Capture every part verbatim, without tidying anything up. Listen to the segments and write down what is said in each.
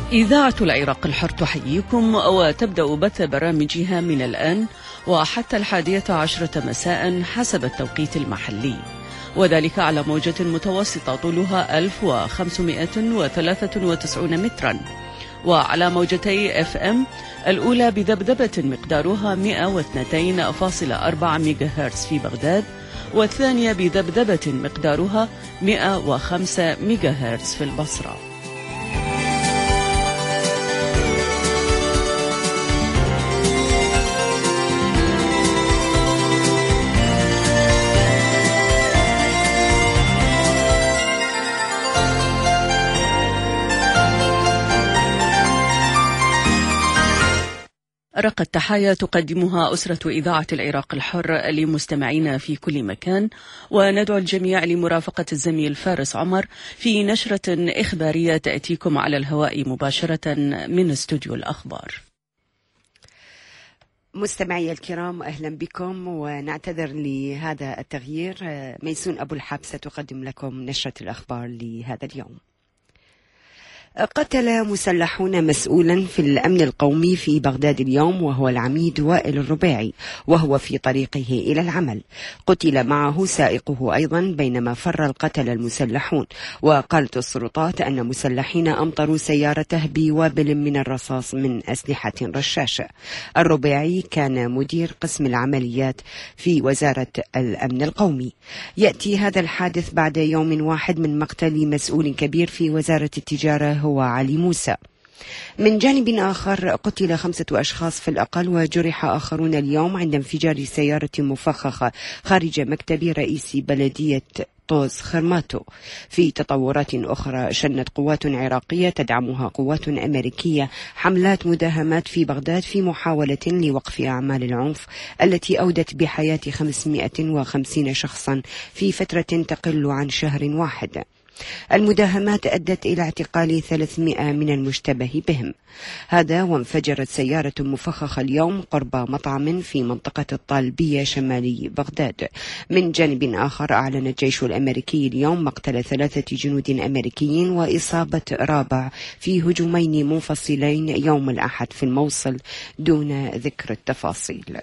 إذاعة العراق الحر تحييكم وتبدأ بث برامجها من الآن وحتى الحادية عشرة مساء حسب التوقيت المحلي، وذلك على موجة متوسطة طولها ألف وخمسمائة وثلاثة وتسعين مترا، وعلى موجتي اف ام الأولى بذبذبة مقدارها مئة واثنين فاصلة أربعة ميجا هرتز في بغداد، والثانية بذبذبة مقدارها مئة وخمسة ميجا هرتز في البصرة. رقة تحايا تقدمها أسرة إذاعة العراق الحر لمستمعينا في كل مكان، وندعو الجميع لمرافقة الزميل فارس عمر في نشرة إخبارية تأتيكم على الهواء مباشرة من استوديو الأخبار. مستمعي الكرام، أهلا بكم ونعتذر لهذا التغيير. ميسون أبو الحبسة تقدم لكم نشرة الأخبار لهذا اليوم. قتل مسلحون مسؤولا في الأمن القومي في بغداد اليوم وهو العميد وائل الربيعي وهو في طريقه إلى العمل. قتل معه سائقه أيضا بينما فر القتل المسلحون، وقالت السلطات أن مسلحين أمطروا سيارته بوابل من الرصاص من أسلحة رشاشة. الربيعي كان مدير قسم العمليات في وزارة الأمن القومي. يأتي هذا الحادث بعد يوم واحد من مقتل مسؤول كبير في وزارة التجارة هو علي موسى. من جانب آخر قتل خمسة أشخاص في الأقل وجرح آخرون اليوم عند انفجار سيارة مفخخة خارج مكتب رئيس بلدية طوز خرماتو. في تطورات أخرى، شنت قوات عراقية تدعمها قوات أمريكية حملات مداهمات في بغداد في محاولة لوقف أعمال العنف التي أودت بحياة خمسمائة وخمسين شخصا في فترة تقل عن شهر واحد. المداهمات أدت إلى اعتقال ثلاثمائة من المشتبه بهم. هذا وانفجرت سيارة مفخخة اليوم قرب مطعم في منطقة الطالبية شمالي بغداد. من جانب آخر، أعلن الجيش الأمريكي اليوم مقتل ثلاثة جنود أمريكيين وإصابة رابع في هجومين منفصلين يوم الأحد في الموصل دون ذكر التفاصيل.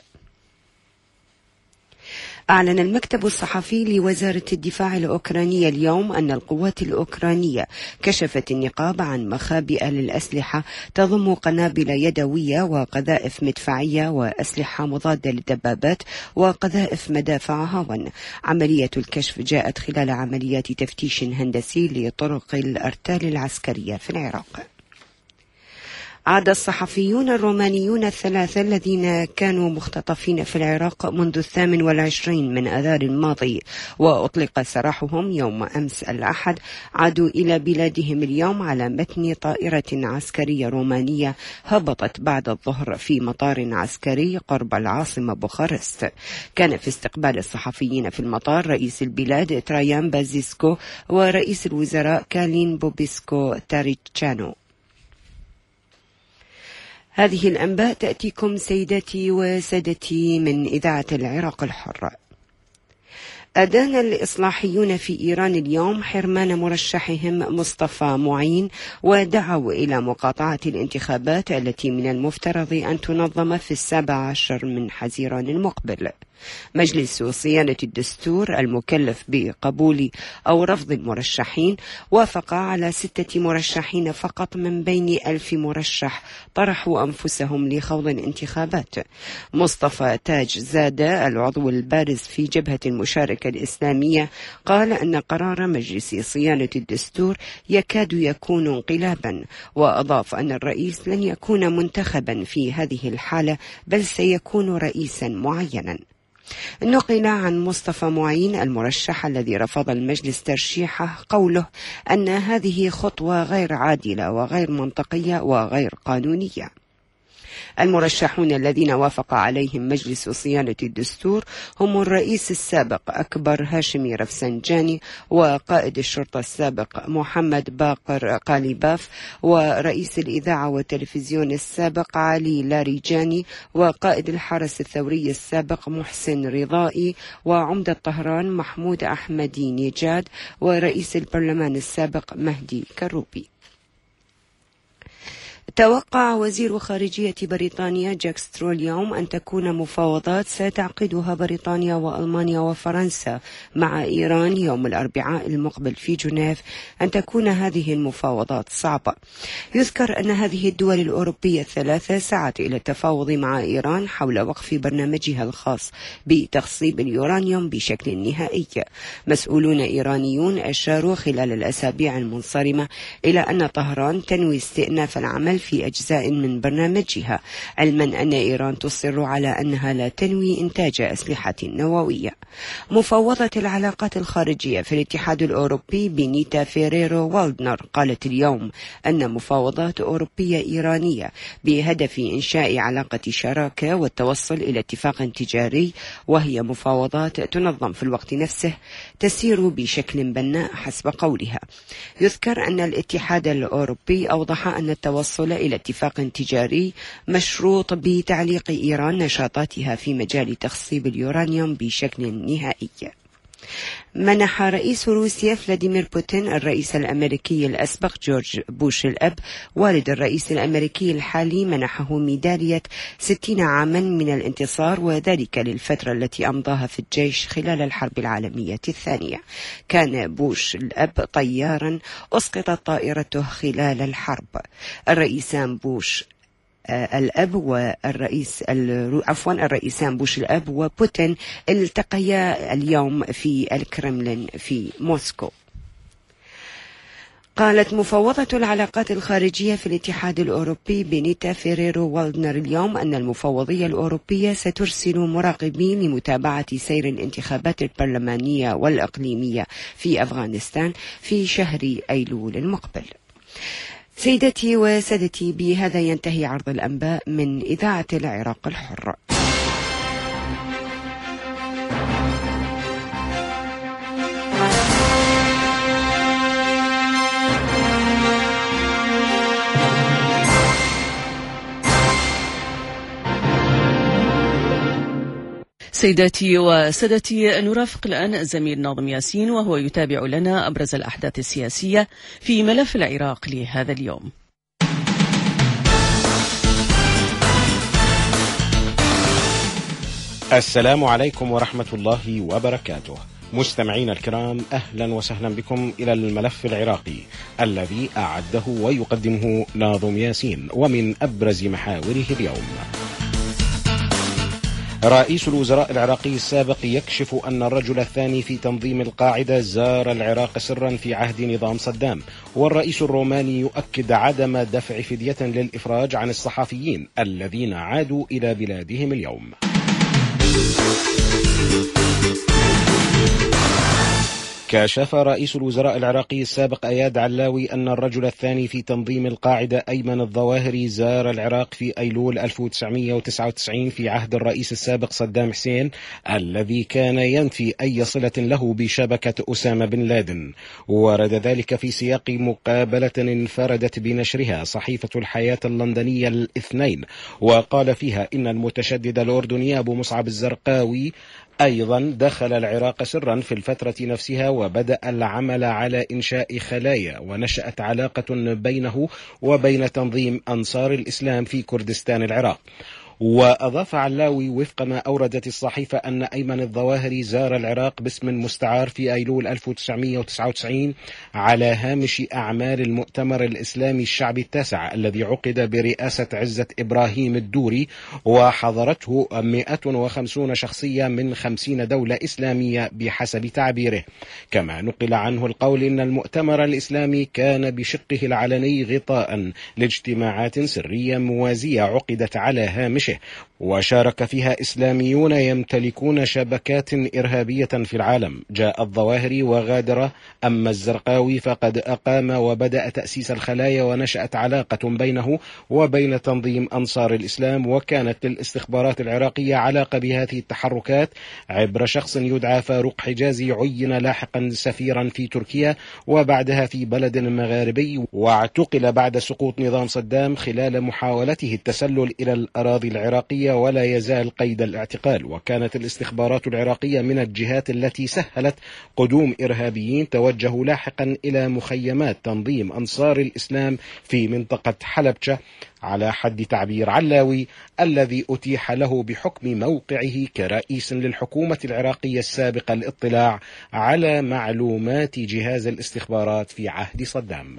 أعلن المكتب الصحفي لوزارة الدفاع الأوكرانية اليوم أن القوات الأوكرانية كشفت النقاب عن مخابئ للأسلحة تضم قنابل يدوية وقذائف مدفعية وأسلحة مضادة للدبابات وقذائف مدافع هاون. عملية الكشف جاءت خلال عمليات تفتيش هندسي لطرق الأرتال العسكرية في العراق. عاد الصحفيون الرومانيون الثلاثة الذين كانوا مختطفين في العراق منذ الثامن والعشرين من آذار الماضي وأطلق سراحهم يوم أمس الأحد عادوا إلى بلادهم اليوم على متن طائرة عسكرية رومانية هبطت بعد الظهر في مطار عسكري قرب العاصمة بوخارست. كان في استقبال الصحفيين في المطار رئيس البلاد ترايان بازيسكو ورئيس الوزراء كالين بوبيسكو تاريتشانو. هذه الأنباء تأتيكم سيداتي وسادتي من إذاعة العراق الحر. أدان الإصلاحيون في إيران اليوم حرمان مرشحهم مصطفى معين ودعوا إلى مقاطعة الانتخابات التي من المفترض أن تنظم في السابع عشر من حزيران المقبل. مجلس صيانة الدستور المكلف بقبول أو رفض المرشحين وافق على ستة مرشحين فقط من بين ألف مرشح طرحوا أنفسهم لخوض الانتخابات. مصطفى تاج زادة العضو البارز في جبهة المشاركة الإسلامية قال أن قرار مجلس صيانة الدستور يكاد يكون انقلابا، وأضاف أن الرئيس لن يكون منتخبا في هذه الحالة بل سيكون رئيسا معينا. نقل عن مصطفى معين المرشح الذي رفض المجلس ترشيحه قوله أن هذه خطوة غير عادلة وغير منطقية وغير قانونية. المرشحون الذين وافق عليهم مجلس صيانة الدستور هم الرئيس السابق أكبر هاشمي رفسنجاني وقائد الشرطة السابق محمد باقر قاليباف ورئيس الإذاعة والتلفزيون السابق علي لاريجاني وقائد الحرس الثوري السابق محسن رضائي وعمدة طهران محمود أحمدي نيجاد ورئيس البرلمان السابق مهدي كروبي. توقع وزير خارجية بريطانيا جاك سترو اليوم أن تكون مفاوضات ستعقدها بريطانيا وألمانيا وفرنسا مع إيران يوم الأربعاء المقبل في جنيف أن تكون هذه المفاوضات صعبة. يذكر أن هذه الدول الأوروبية الثلاثة سعت إلى التفاوض مع إيران حول وقف برنامجها الخاص بتخصيب اليورانيوم بشكل نهائي. مسؤولون إيرانيون أشاروا خلال الأسابيع المنصرمة إلى أن طهران تنوي استئناف العمل في أجزاء من برنامجها، علما أن إيران تصر على أنها لا تنوي إنتاج أسلحة نووية. مفوضة العلاقات الخارجية في الاتحاد الأوروبي بينيتا فيريرو والدنر قالت اليوم أن مفاوضات أوروبية إيرانية بهدف إنشاء علاقة شراكة والتوصل إلى اتفاق تجاري، وهي مفاوضات تنظم في الوقت نفسه، تسير بشكل بناء حسب قولها. يذكر أن الاتحاد الأوروبي أوضح أن التوصل إلى اتفاق تجاري مشروط بتعليق إيران نشاطاتها في مجال تخصيب اليورانيوم بشكل نهائي. منح رئيس روسيا فلاديمير بوتين الرئيس الأمريكي الأسبق جورج بوش الأب والد الرئيس الأمريكي الحالي منحه ميدالية ستين عاما من الانتصار، وذلك للفترة التي أمضاها في الجيش خلال الحرب العالمية الثانية. كان بوش الأب طيارا أسقطت طائرته خلال الحرب. الرئيسان بوش الأب والرئيس عفوا الرئيسان بوش الأب وبوتين التقيا اليوم في الكرملين في موسكو. قالت مفوضة العلاقات الخارجية في الاتحاد الأوروبي بينيتا فيريرو والدنر اليوم أن المفوضية الأوروبية سترسل مراقبين لمتابعة سير الانتخابات البرلمانية والإقليمية في أفغانستان في شهر أيلول المقبل. سيدتي وسادتي، بهذا ينتهي عرض الأنباء من إذاعة العراق الحر. سيداتي وسادتي، نرافق الآن الزميل ناظم ياسين وهو يتابع لنا أبرز الأحداث السياسية في ملف العراق لهذا اليوم. السلام عليكم ورحمة الله وبركاته. مستمعين الكرام، أهلا وسهلا بكم إلى الملف العراقي الذي أعده ويقدمه ناظم ياسين. ومن أبرز محاوره اليوم: رئيس الوزراء العراقي السابق يكشف أن الرجل الثاني في تنظيم القاعدة زار العراق سرا في عهد نظام صدام، والرئيس الروماني يؤكد عدم دفع فدية للإفراج عن الصحفيين الذين عادوا إلى بلادهم اليوم. كشف رئيس الوزراء العراقي السابق اياد علاوي أن الرجل الثاني في تنظيم القاعدة أيمن الظواهري زار العراق في أيلول ألف وتسعمئة وتسعة وتسعين في عهد الرئيس السابق صدام حسين الذي كان ينفي أي صلة له بشبكة أسامة بن لادن. ورد ذلك في سياق مقابلة انفردت بنشرها صحيفة الحياة اللندنية الاثنين، وقال فيها إن المتشدد الأردني أبو مصعب الزرقاوي أيضا دخل العراق سرا في الفترة نفسها وبدأ العمل على إنشاء خلايا، ونشأت علاقة بينه وبين تنظيم أنصار الإسلام في كردستان العراق. وأضاف علاوي وفق ما أوردت الصحيفة أن أيمن الظواهري زار العراق باسم مستعار في أيلول ألف وتسعمئة وتسعة وتسعين على هامش أعمال المؤتمر الإسلامي الشعبي التاسع الذي عقد برئاسة عزة إبراهيم الدوري، وحضرته مئة وخمسين شخصية من خمسين دولة إسلامية بحسب تعبيره. كما نقل عنه القول إن المؤتمر الإسلامي كان بشقه العلني غطاء لاجتماعات سرية موازية عقدت على هامش، وشارك فيها إسلاميون يمتلكون شبكات إرهابية في العالم. جاء الظواهري وغادر، أما الزرقاوي فقد أقام وبدأ تأسيس الخلايا، ونشأت علاقة بينه وبين تنظيم أنصار الإسلام. وكانت للاستخبارات العراقية علاقة بهذه التحركات عبر شخص يدعى فاروق حجازي، عين لاحقا سفيرا في تركيا وبعدها في بلد مغاربي، واعتقل بعد سقوط نظام صدام خلال محاولته التسلل إلى الأراضي العراقية ولا يزال قيد الاعتقال. وكانت الاستخبارات العراقية من الجهات التي سهلت قدوم إرهابيين توجهوا لاحقا إلى مخيمات تنظيم أنصار الإسلام في منطقة حلبشة، على حد تعبير علاوي الذي أتيح له بحكم موقعه كرئيس للحكومة العراقية السابقة الاطلاع على معلومات جهاز الاستخبارات في عهد صدام.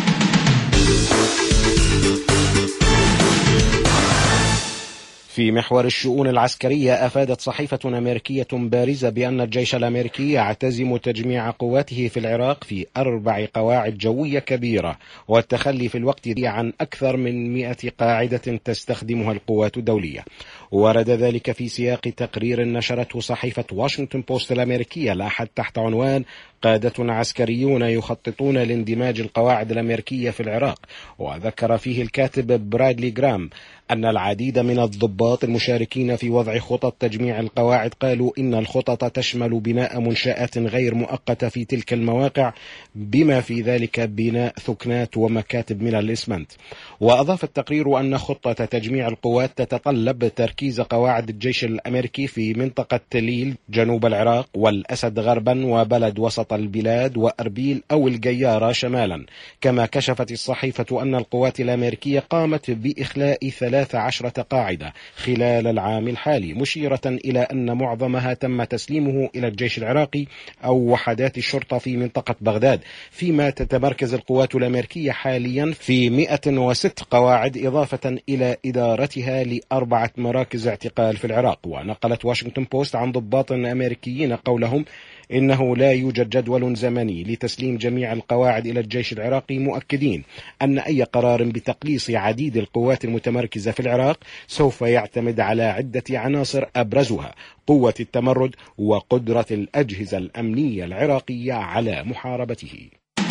في محور الشؤون العسكرية، أفادت صحيفة أمريكية بارزة بأن الجيش الأمريكي يعتزم تجميع قواته في العراق في أربع قواعد جوية كبيرة، والتخلي في الوقت عن أكثر من مئة قاعدة تستخدمها القوات الدولية. ورد ذلك في سياق تقرير نشرته صحيفة واشنطن بوست الأمريكية الأحد تحت عنوان قادة عسكريون يخططون لاندماج القواعد الأمريكية في العراق. وذكر فيه الكاتب برادلي جرام أن العديد من الضباط المشاركين في وضع خطط تجميع القواعد قالوا إن الخطط تشمل بناء منشآت غير مؤقتة في تلك المواقع، بما في ذلك بناء ثكنات ومكاتب من الإسمنت. وأضاف التقرير أن خطة تجميع القوات تتطلب تركيز قواعد الجيش الأمريكي في منطقة تليل جنوب العراق، والأسد غربا، وبلد وسط البلاد، وأربيل أو الجيارة شمالا. كما كشفت الصحيفة أن القوات الأمريكية قامت بإخلاء ثلاث عشرة قاعدة خلال العام الحالي، مشيرة إلى أن معظمها تم تسليمه إلى الجيش العراقي أو وحدات الشرطة في منطقة بغداد، فيما تتمركز القوات الأمريكية حاليا في مئة وست قواعد، إضافة إلى إدارتها لأربعة مراكز اعتقال في العراق. ونقلت واشنطن بوست عن ضباط أمريكيين قولهم إنه لا يوجد جدول زمني لتسليم جميع القواعد إلى الجيش العراقي، مؤكدين أن أي قرار بتقليص عديد القوات المتمركزة في العراق سوف يعتمد على عدة عناصر، أبرزها قوة التمرد وقدرة الأجهزة الأمنية العراقية على محاربته.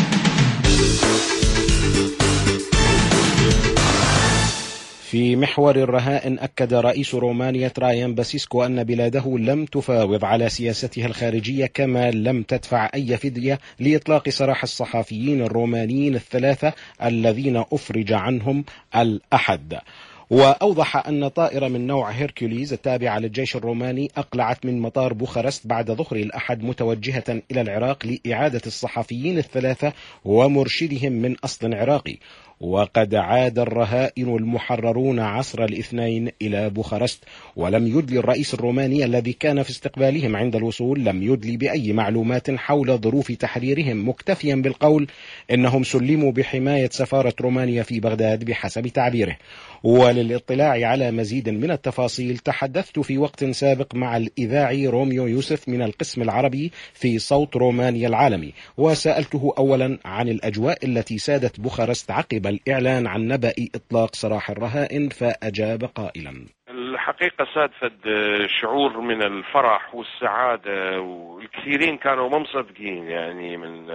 في محور الرهائن، أكد رئيس رومانيا ترايان باسيسكو أن بلاده لم تفاوض على سياستها الخارجية، كما لم تدفع أي فدية لإطلاق سراح الصحفيين الرومانيين الثلاثة الذين أفرج عنهم الأحد. وأوضح أن طائرة من نوع هيركوليز التابعة للجيش الروماني أقلعت من مطار بوخارست بعد ظهر الأحد متوجهة إلى العراق لإعادة الصحفيين الثلاثة ومرشدهم من أصل عراقي. وقد عاد الرهائن المحررون عصر الاثنين إلى بوخارست، ولم يدلي الرئيس الروماني الذي كان في استقبالهم عند الوصول لم يدلي بأي معلومات حول ظروف تحريرهم، مكتفيا بالقول إنهم سلموا بحماية سفارة رومانيا في بغداد بحسب تعبيره. وللإطلاع على مزيد من التفاصيل تحدثت في وقت سابق مع الإذاعي روميو يوسف من القسم العربي في صوت رومانيا العالمي، وسألته أولا عن الأجواء التي سادت بوخارست عقب الإعلان عن نبأ إطلاق سراح الرهائن، فأجاب قائلا: الحقيقة ساد فد شعور من الفرح والسعادة، والكثيرين كانوا ما مصدقين يعني من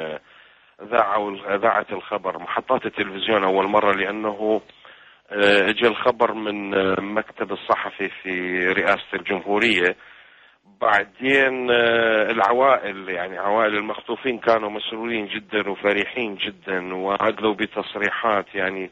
إذاعة الخبر محطات التلفزيون أول مرة، لأنه اجى الخبر من مكتب الصحفي في رئاسة الجمهورية. بعدين العوائل يعني عوائل المخطوفين كانوا مسرورين جدا وفرحين جدا وأدلوا بتصريحات يعني.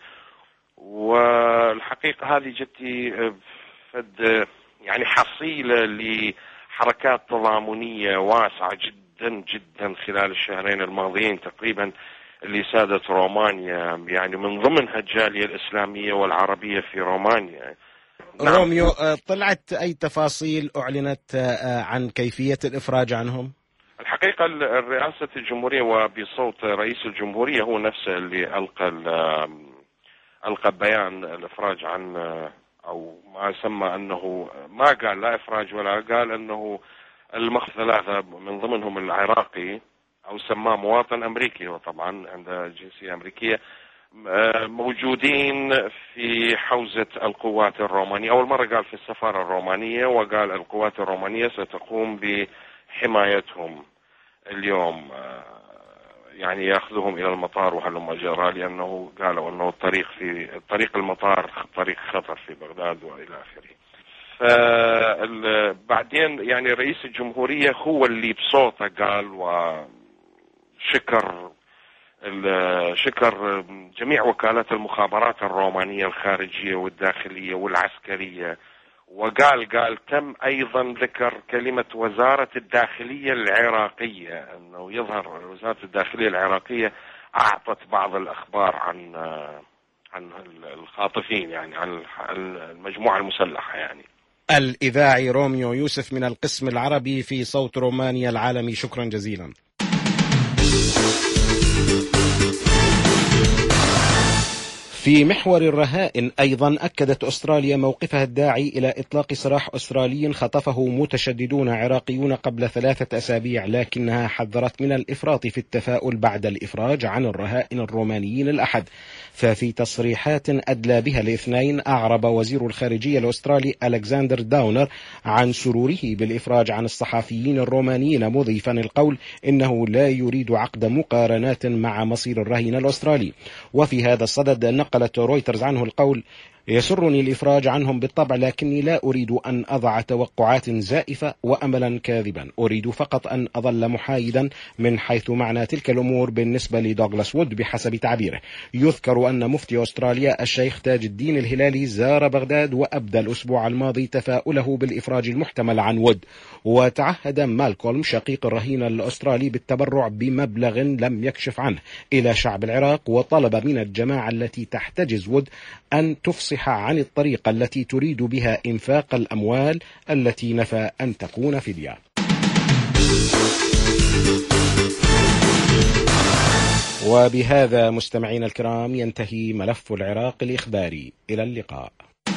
والحقيقة هذه جتي فد يعني حصيلة لحركات تضامنية واسعة جدا جدا خلال الشهرين الماضيين تقريبا اللي سادت رومانيا، يعني من ضمنها الجالية الإسلامية والعربية في رومانيا. نعم. روميو، طلعت أي تفاصيل أعلنت عن كيفية الإفراج عنهم؟ الحقيقة الرئاسة الجمهورية وبصوت رئيس الجمهورية هو نفسه اللي ألقى ألقى بيان الإفراج عن، أو ما سمى أنه ما قال لا إفراج ولا قال أنه المخ ثلاثة من ضمنهم العراقي أو سماه مواطن أمريكي، وطبعا عنده جنسية أمريكية، موجودين في حوزة القوات الرومانية. أول مرة قال في السفارة الرومانية، وقال القوات الرومانية ستقوم بحمايتهم اليوم، يعني يأخذهم إلى المطار وهلم جرى، لأنه قالوا أنه الطريق في طريق المطار طريق خطر في بغداد وإلى آخره. فبعدين يعني رئيس الجمهورية هو اللي بصوته قال وشكر شكر جميع وكالات المخابرات الرومانية الخارجية والداخلية والعسكرية، وقال قال تم أيضا ذكر كلمة وزارة الداخلية العراقية، أنه يظهر وزارة الداخلية العراقية أعطت بعض الأخبار عن عن الخاطفين، يعني عن المجموعة المسلحة. يعني الإذاعي روميو يوسف من القسم العربي في صوت رومانيا العالمي، شكرا جزيلا. في محور الرهائن أيضا أكدت أستراليا موقفها الداعي إلى إطلاق سراح أسترالي خطفه متشددون عراقيون قبل ثلاثة أسابيع، لكنها حذرت من الإفراط في التفاؤل بعد الإفراج عن الرهائن الرومانيين الأحد. ففي تصريحات أدلى بها الاثنين أعرب وزير الخارجية الأسترالي ألكسندر داونر عن سروره بالإفراج عن الصحفيين الرومانيين، مضيفا القول إنه لا يريد عقد مقارنات مع مصير الرهين الأسترالي. وفي هذا الصدد نقلت رويترز عنه القول: يسرني الإفراج عنهم بالطبع، لكني لا أريد أن أضع توقعات زائفة وأملا كاذبا، أريد فقط أن أظل محايدا من حيث معنى تلك الأمور بالنسبة لدوغلاس وود بحسب تعبيره. يذكر أن مفتي أستراليا الشيخ تاج الدين الهلالي زار بغداد وأبدى الأسبوع الماضي تفاؤله بالإفراج المحتمل عن وود، وتعهد مالكولم شقيق الرهين الأسترالي بالتبرع بمبلغ لم يكشف عنه إلى شعب العراق، وطلب من الجماعة التي تحتجز وود أن تفصح عن الطريقة التي تريد بها إنفاق الأموال التي نفى أن تكون فدية. وبهذا مستمعين الكرام ينتهي ملف العراق الإخباري. إلى اللقاء.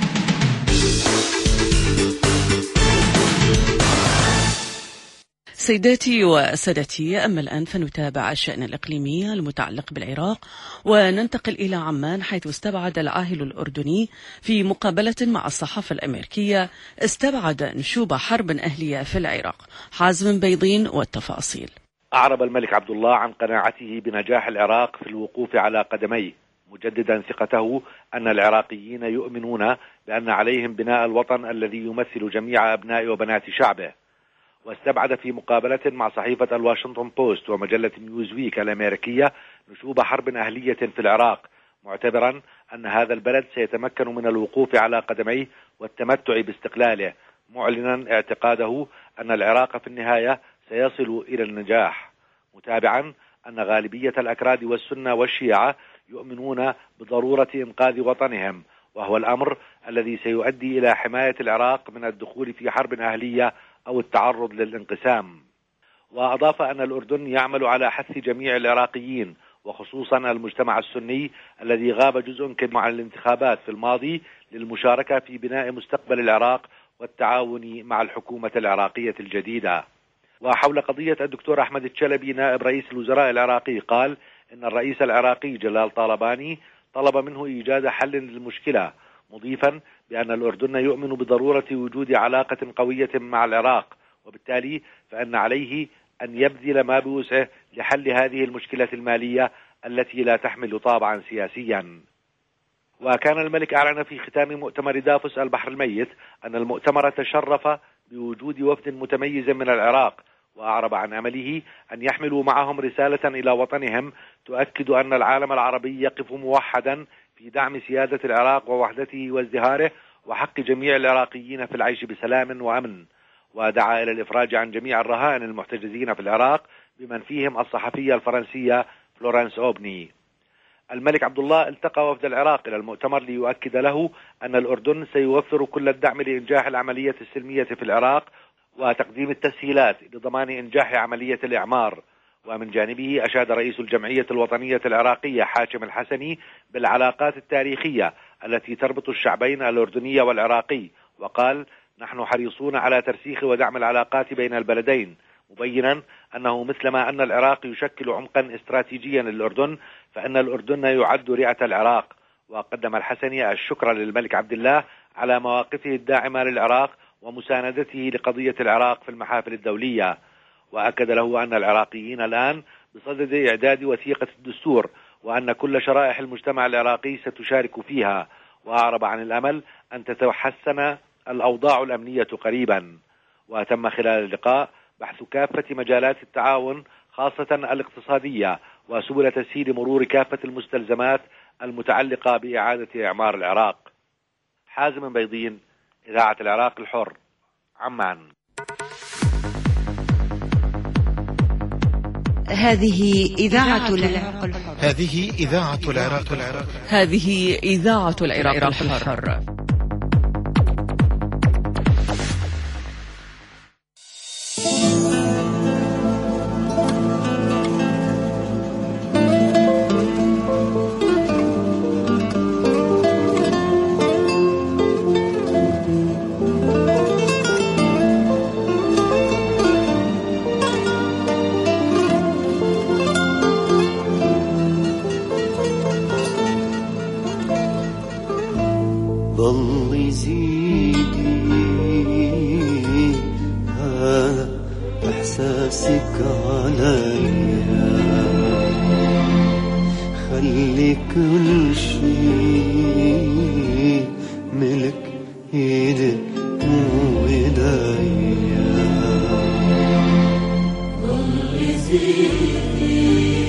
سيداتي وسادتي، أما الآن فنتابع الشأن الإقليمي المتعلق بالعراق، وننتقل إلى عمان، حيث استبعد العاهل الأردني في مقابلة مع الصحافة الأمريكية استبعد نشوب حرب أهلية في العراق. حازم بيضين والتفاصيل. أعرب الملك عبد الله عن قناعته بنجاح العراق في الوقوف على قدميه، مجددا ثقته أن العراقيين يؤمنون بأن عليهم بناء الوطن الذي يمثل جميع أبناء وبنات شعبه. واستبعد في مقابلة مع صحيفة الواشنطن بوست ومجلة نيوزويك الأمريكية نشوب حرب أهلية في العراق، معتبرا أن هذا البلد سيتمكن من الوقوف على قدميه والتمتع باستقلاله، معلنا اعتقاده أن العراق في النهاية سيصل إلى النجاح، متابعا أن غالبية الأكراد والسنة والشيعة يؤمنون بضرورة إنقاذ وطنهم، وهو الأمر الذي سيؤدي إلى حماية العراق من الدخول في حرب أهلية أو التعرض للانقسام. وأضاف أن الأردن يعمل على حث جميع العراقيين وخصوصا المجتمع السني الذي غاب جزء كبير عن الانتخابات في الماضي للمشاركة في بناء مستقبل العراق والتعاون مع الحكومة العراقية الجديدة. وحول قضية الدكتور أحمد الشلبي نائب رئيس الوزراء العراقي، قال إن الرئيس العراقي جلال طالباني طلب منه إيجاد حل للمشكلة، مضيفا بأن الأردن يؤمن بضرورة وجود علاقة قوية مع العراق، وبالتالي فإن عليه أن يبذل ما بوسعه لحل هذه المشكلة المالية التي لا تحمل طابعا سياسيا. وكان الملك أعلن في ختام مؤتمر دافوس البحر الميت أن المؤتمر تشرف بوجود وفد متميز من العراق، وأعرب عن أمله أن يحملوا معهم رسالة إلى وطنهم تؤكد أن العالم العربي يقف موحدا في دعم سيادة العراق ووحدته وازدهاره وحق جميع العراقيين في العيش بسلام وأمن. ودعا إلى الإفراج عن جميع الرهائن المحتجزين في العراق بمن فيهم الصحفية الفرنسية فلورانس أوبني. الملك عبد الله التقى وفد العراق إلى المؤتمر ليؤكد له أن الأردن سيوفر كل الدعم لإنجاح العملية السلمية في العراق وتقديم التسهيلات لضمان إنجاح عملية الإعمار. ومن جانبه أشاد رئيس الجمعية الوطنية العراقية حاشم الحسني بالعلاقات التاريخية التي تربط الشعبين الأردني والعراقي، وقال: نحن حريصون على ترسيخ ودعم العلاقات بين البلدين، مبينا أنه مثلما أن العراق يشكل عمقا استراتيجيا للأردن فإن الأردن يعد رئة العراق. وقدم الحسني الشكر للملك عبد الله على مواقفه الداعمة للعراق ومساندته لقضية العراق في المحافل الدولية، وأكد له أن العراقيين الآن بصدد إعداد وثيقة الدستور وأن كل شرائح المجتمع العراقي ستشارك فيها، وأعرب عن الأمل أن تتحسن الأوضاع الأمنية قريبا. وتم خلال اللقاء بحث كافة مجالات التعاون خاصة الاقتصادية وسبل تسهيل مرور كافة المستلزمات المتعلقة بإعادة إعمار العراق. حازم بيضين، إذاعة العراق الحر، عمان. هذه إذاعة العراق الحر. هذه إذاعة العراق الحر. هذه إذاعة العراق الحر. ضل زيدي هذا إحساسك عليا، خلي كل شيء ملك ايدك مو ايديا. ضل زيدي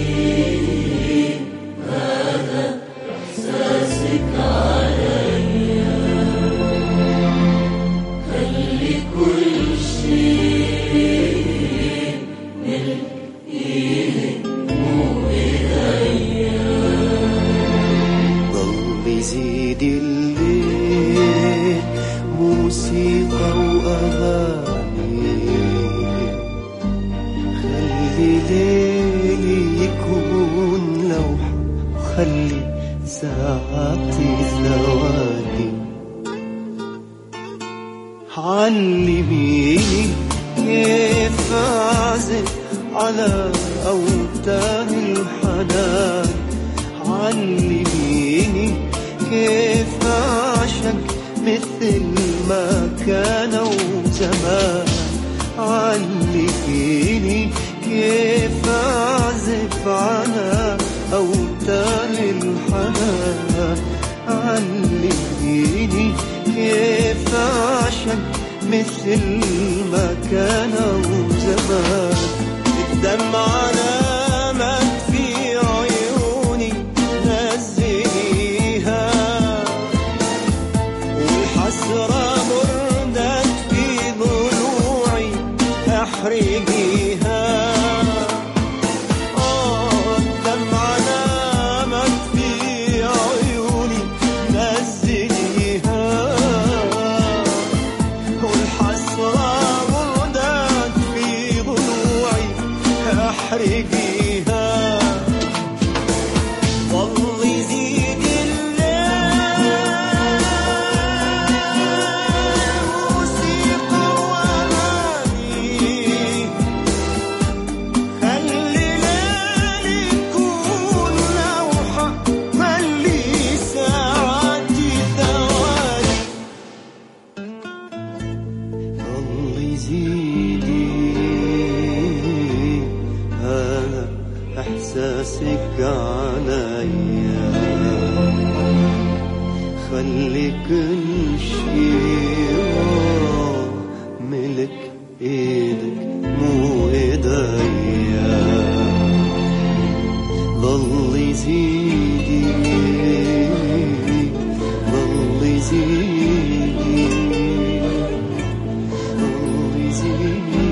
هذا إحساسك عليا، خلي كل شيء ملك ايدك مو ايديا. ضل زيد الليل موسيقى واغاني، خلي ليلي يكون لوحة، خلي ساعاتي ثواني. علميني كيف أعزف على أوتار الحنان، علميني كيف أعشق مثل ما كانوا زمان، علميني كيف أعزف على أوتار الحنان، علميني كيف أعشق مثل ما كانوا زمان. الدمعة نامت في عيوني نزليها، والحسرة بردت في ضلوعي أحرقيها. آه الدمعة نامت في عيوني نزليها، والحسرة بردت في ضلوعي أحرقيها. ضل يزيد الليل موسيقى وأغاني، خلي ليلي يكون لوحة، خلي ساعاتي ثواني. ضل يزيدي هذا إحساسك عليا، خلي كل شيء ملك ايدك مو ايديا. ضل يزيدي ضل يزيدي ضل يزيدي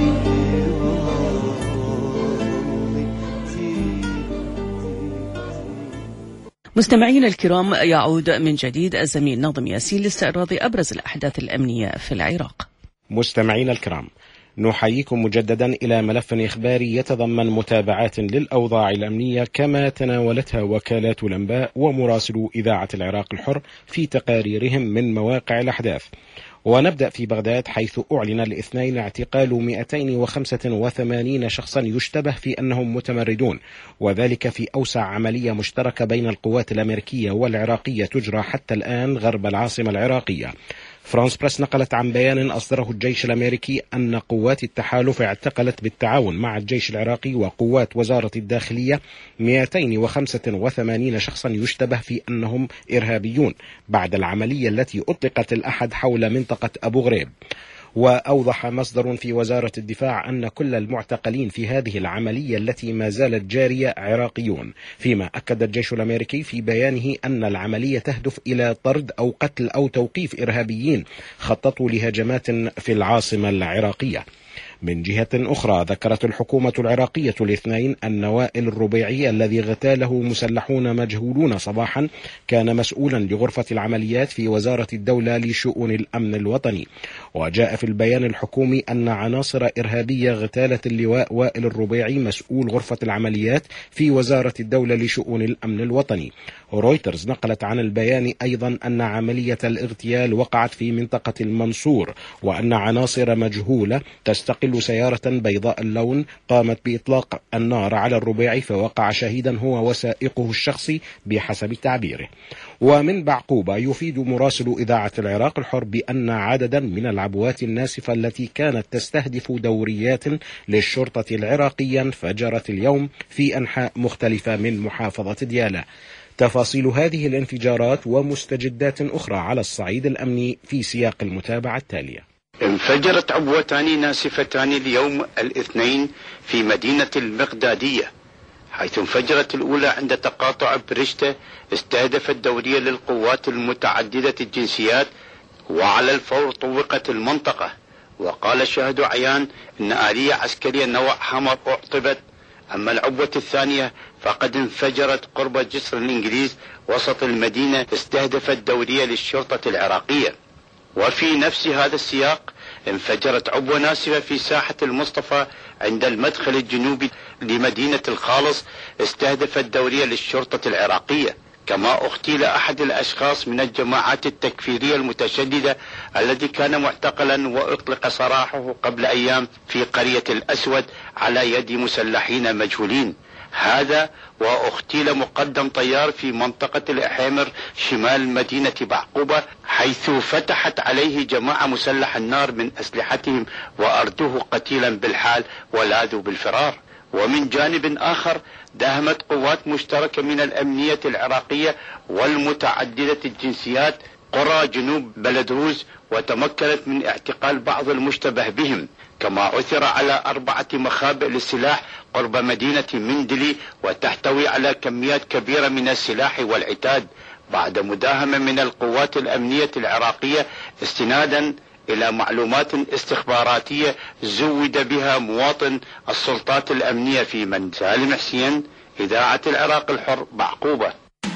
مستمعينا الكرام، يعود من جديد الزميل ناظم ياسين لاستعراض أبرز الأحداث الأمنية في العراق. مستمعينا الكرام، نحييكم مجددا إلى ملف إخباري يتضمن متابعات للأوضاع الأمنية كما تناولتها وكالات الأنباء ومراسلو إذاعة العراق الحر في تقاريرهم من مواقع الأحداث. ونبدأ في بغداد، حيث أعلن الاثنين اعتقال مئتين وخمسة وثمانين شخصا يشتبه في أنهم متمردون، وذلك في أوسع عملية مشتركة بين القوات الأمريكية والعراقية تجرى حتى الآن غرب العاصمة العراقية. فرانس بريس نقلت عن بيان أصدره الجيش الأمريكي أن قوات التحالف اعتقلت بالتعاون مع الجيش العراقي وقوات وزارة الداخلية مئتين وخمسة وثمانين شخصا يشتبه في أنهم إرهابيون بعد العملية التي أطلقت الأحد حول منطقة أبو غريب. وأوضح مصدر في وزارة الدفاع أن كل المعتقلين في هذه العملية التي ما زالت جارية عراقيون، فيما أكد الجيش الأمريكي في بيانه أن العملية تهدف إلى طرد أو قتل أو توقيف إرهابيين خططوا لهجمات في العاصمة العراقية. من جهة أخرى ذكرت الحكومة العراقية الاثنين أن وائل الربيعي الذي اغتاله مسلحون مجهولون صباحا كان مسؤولا لغرفة العمليات في وزارة الدولة لشؤون الأمن الوطني. وجاء في البيان الحكومي أن عناصر إرهابية اغتالت اللواء وائل الربيعي مسؤول غرفة العمليات في وزارة الدولة لشؤون الأمن الوطني. رويترز نقلت عن البيان أيضا أن عملية الاغتيال وقعت في منطقة المنصور، وأن عناصر مجهولة تستقل سيارة بيضاء اللون قامت بإطلاق النار على الربيعي فوقع شهيدا هو وسائقه الشخصي بحسب تعبيره. ومن بعقوبة يفيد مراسل إذاعة العراق الحر بأن عددا من العبوات الناسفة التي كانت تستهدف دوريات للشرطة العراقية انفجرت اليوم في أنحاء مختلفة من محافظة ديالى. تفاصيل هذه الانفجارات ومستجدات أخرى على الصعيد الأمني في سياق المتابعة التالية. انفجرت عبوتان ناسفتان اليوم الاثنين في مدينة المقدادية، حيث انفجرت الأولى عند تقاطع برشتة استهدفت دورية للقوات المتعددة الجنسيات، وعلى الفور طوقت المنطقة. وقال شاهد عيان إن آلية عسكرية نوع حمر أعطبت. أما العبوة الثانية فقد انفجرت قرب جسر الإنجليز وسط المدينة استهدفت دورية للشرطة العراقية. وفي نفس هذا السياق انفجرت عبوة ناسفة في ساحة المصطفى عند المدخل الجنوبي لمدينة الخالص استهدفت دورية للشرطة العراقية. كما اغتيل أحد الأشخاص من الجماعات التكفيرية المتشددة الذي كان معتقلا وأطلق سراحه قبل أيام في قرية الأسود على يد مسلحين مجهولين. هذا واغتيل مقدم طيار في منطقة الحيمر شمال مدينة بعقوبة، حيث فتحت عليه جماعة مسلح النار من أسلحتهم وأردوه قتيلا بالحال ولاذوا بالفرار. ومن جانب آخر داهمت قوات مشتركة من الأمنية العراقية والمتعددة الجنسيات قرى جنوب بلدروز وتمكنت من اعتقال بعض المشتبه بهم. كما عثر على أربعة مخابئ للسلاح قرب مدينة مندلي وتحتوي على كميات كبيرة من السلاح والعتاد، بعد مداهمة من القوات الأمنية العراقية استنادا إلى معلومات استخباراتية زود بها مواطن السلطات الأمنية في من. سالم حسين، إذاعة العراق الحر، بعقوبة.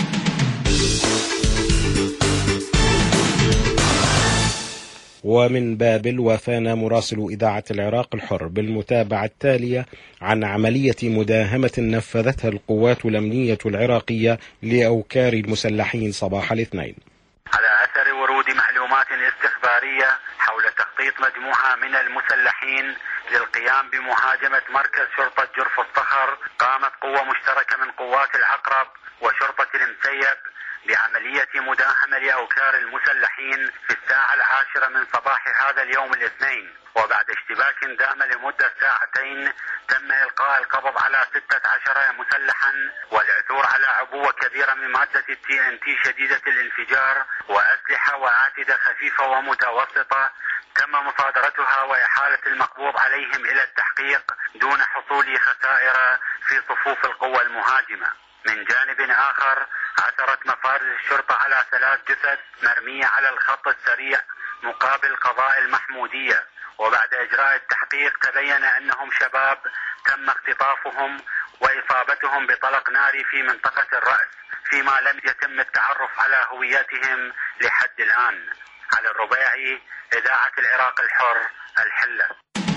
ومن بابل وافانا مراسل إذاعة العراق الحر بالمتابعة التالية عن عملية مداهمة نفذتها القوات الأمنية العراقية لأوكار المسلحين صباح الاثنين. على أثر ورود معلومات استخبارية حول تخطيط مجموعة من المسلحين للقيام بمهاجمة مركز شرطة جرف الصخر، قامت قوة مشتركة من قوات العقرب وشرطة المسيب بعملية مداهمة لأوكار المسلحين في الساعة العاشرة من صباح هذا اليوم الاثنين. وبعد اشتباك دام لمدة ساعتين تم إلقاء القبض على ستة عشر مسلحا والعثور على عبوة كبيرة من مادة التي ان تي شديدة الانفجار وأسلحة وعاتدة خفيفة ومتوسطة تم مصادرتها وإحالة المقبوض عليهم إلى التحقيق دون حصول خسائر في صفوف القوى المهاجمة. من جانب آخر عثرت مفارز الشرطة على ثلاث جثث مرمية على الخط السريع مقابل قضاء المحمودية، وبعد إجراء التحقيق تبين أنهم شباب تم اختطافهم وإصابتهم بطلق ناري في منطقة الرأس، فيما لم يتم التعرف على هويتهم لحد الآن. على الربيعي، إذاعة العراق الحر، الحلة.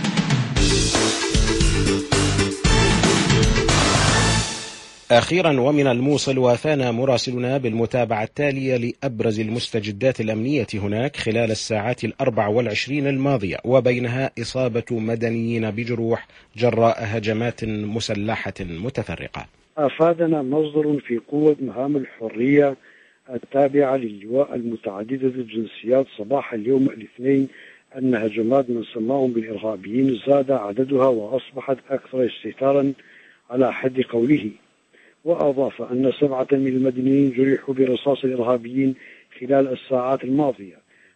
أخيرا ومن الموصل وافانا مراسلنا بالمتابعة التالية لأبرز المستجدات الأمنية هناك خلال الساعات الأربع والعشرين الماضية، وبينها إصابة مدنيين بجروح جراء هجمات مسلحة متفرقة. أفادنا مصدر في قوة مهام الحرية التابعة للواء المتعددة الجنسيات صباح اليوم الاثنين أن هجمات من سماهم بالإرهابيين زاد عددها وأصبحت أكثر استهتارا على حد قوله. وأضاف أن سبعة من المدنيين جرحوا برصاص الإرهابيين خلال الساعات الماضية،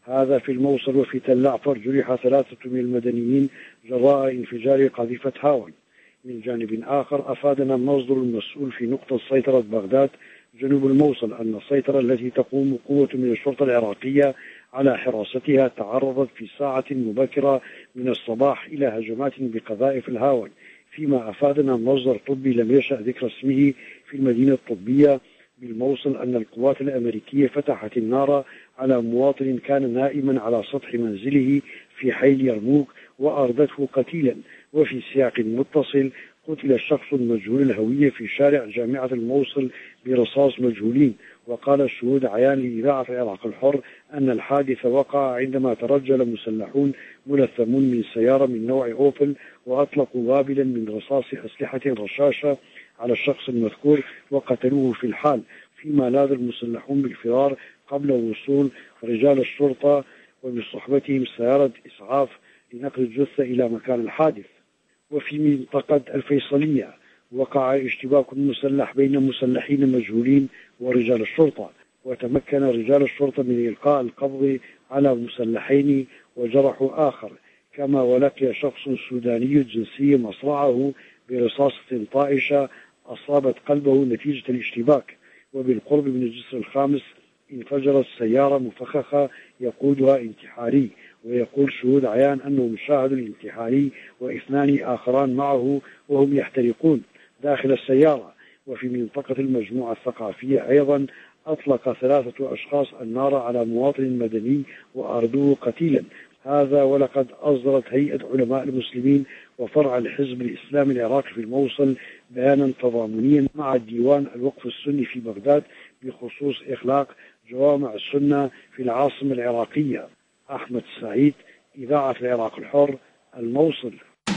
هذا في الموصل. وفي تل أعفر جرح ثلاثة من المدنيين جراء انفجار قذيفة هاون. من جانب آخر أفادنا المصدر المسؤول في نقطة سيطرة بغداد جنوب الموصل أن السيطرة التي تقوم قوة من الشرطة العراقية على حراستها تعرضت في ساعة مبكرة من الصباح إلى هجمات بقذائف الهاون، فيما أفادنا مصدر طبي لم يشأ ذكر اسمه في المدينة الطبية بالموصل أن القوات الأمريكية فتحت النار على مواطن كان نائما على سطح منزله في حي يرموك وأردته قتيلا. وفي سياق متصل قتل الشخص مجهول الهوية في شارع جامعة الموصل برصاص مجهولين. وقال الشهود عيان لإذاعة العراق الحر أن الحادث وقع عندما ترجل مسلحون ملثمون من سيارة من نوع أوبل وأطلقوا وابلا من رصاص أسلحة رشاشة على الشخص المذكور وقتلوه في الحال، فيما لاذ المسلحون بالفرار قبل وصول رجال الشرطة وبصحبتهم سيارة إسعاف لنقل الجثة إلى مكان الحادث. وفي منطقة الفيصلية وقع اشتباك مسلح بين مسلحين مجهولين ورجال الشرطة، وتمكن رجال الشرطة من إلقاء القبض على مسلحين وجرحوا آخر، كما ولقي شخص سوداني الجنسية مصرعه برصاصة طائشة أصابت قلبه نتيجة الاشتباك. وبالقرب من الجسر الخامس انفجرت سيارة مفخخة يقودها انتحاري، ويقول شهود عيان أنهم شاهدوا الانتحاري واثنان آخران معه وهم يحترقون داخل السيارة. وفي منطقة المجموعة الثقافية أيضا أطلق ثلاثة أشخاص النار على مواطن مدني وأردوه قتيلا. هذا ولقد أصدرت هيئة علماء المسلمين وفرع الحزب الإسلامي العراقي في الموصل بيانا تضامنيا مع ديوان الوقف السني في بغداد بخصوص إغلاق جوامع السنة في العاصمة العراقية. أحمد سعيد، إذاعة العراق الحر، الموصل.